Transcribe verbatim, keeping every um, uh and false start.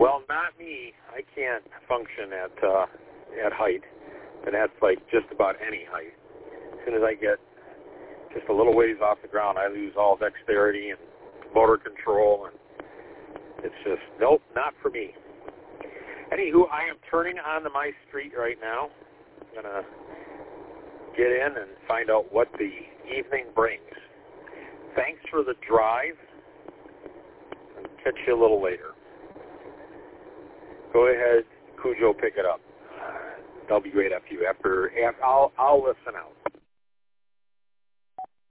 Well, not me. I can't function at uh, at height, and that's like just about any height. As soon as I get just a little ways off the ground, I lose all dexterity and motor control, and it's just, nope, not for me. Anywho, I am turning onto my street right now. I'm going to get in and find out what the evening brings. Thanks for the drive. I'll catch you a little later. Go ahead, Cujo, pick it up. W eight F U. After, after I'll, I'll listen out.